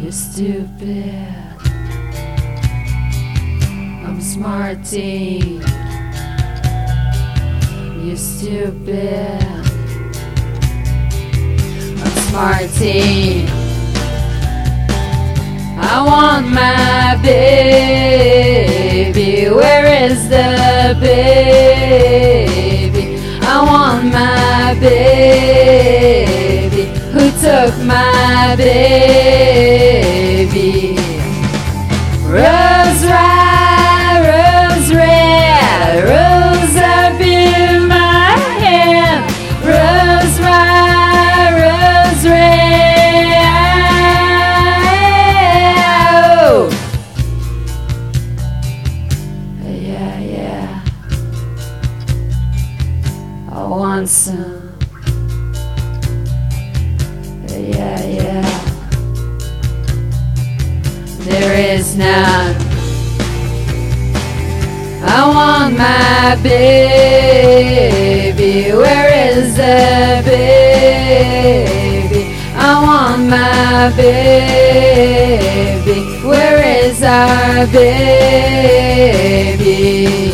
You're stupid. I'm smarty. You're stupid. I'm smarty. I want my baby. Where is the baby? I want my baby. Who took my baby? Rose red, rose red, rose up in my hand. Rose red, rose red. Oh. Yeah, yeah. I want some. Yeah, yeah. There is none. I want my baby. Where is the baby? I want my baby. Where is our baby?